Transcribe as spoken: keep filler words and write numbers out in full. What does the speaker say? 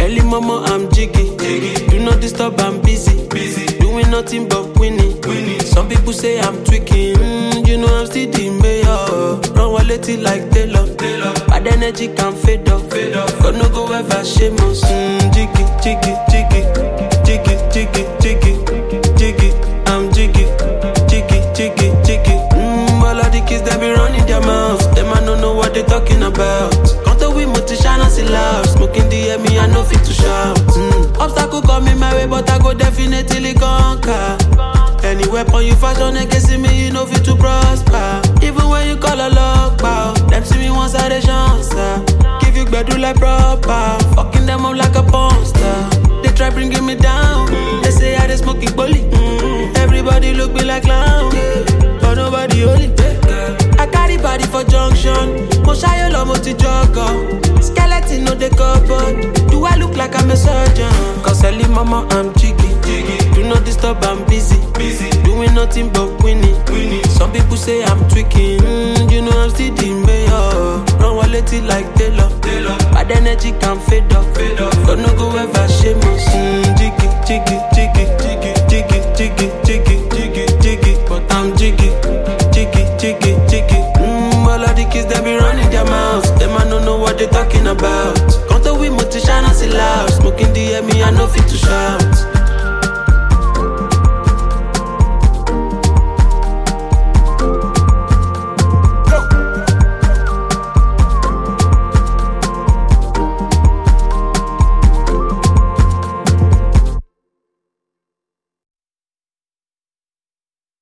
Early mama, I'm jiggy. jiggy. Do not disturb, I'm busy. busy. Doing nothing but winning. winning. Some people say I'm tweaking. Mm, you know I'm still the mayor. Run quality like Taylor. Taylor. Bad energy can fade off. Fade off. God no go ever shame us. Mm, jiggy, jiggy, jiggy. Jiggy, jiggy, jiggy. Jiggy, I'm jiggy. Jiggy, jiggy, jiggy. Mm, all of the kids that be running their mouths. Them I don't know what they talking about. Shine and see loud. Smoking the air, me I no fit to shout. Mm. Obstacle coming my way, but I go definitely conquer. Any weapon you fashion against me, you know fit to prosper. Even when you call a lock bow, them see me once I they chance. Give you bedu like proper, fucking them up like a porn star. They try bringing me down. They say I they smoking bully. Mm. Everybody look me like clown, but nobody holy. I carry body for junction. Mo shy lo mo ti jogger. Skeleton no dey cupboard. Do I look like I'm a surgeon? Cause early mama I'm jiggy. jiggy. Do not disturb, I'm busy. busy. Doing nothing but winning. winning. Some people say I'm tweaking. Mm, you know I'm still the mayor. Run quality like Taylor. Taylor. Bad energy can fade off. Fade off. God no go ever shame us. Mm, jiggy, jiggy, jiggy.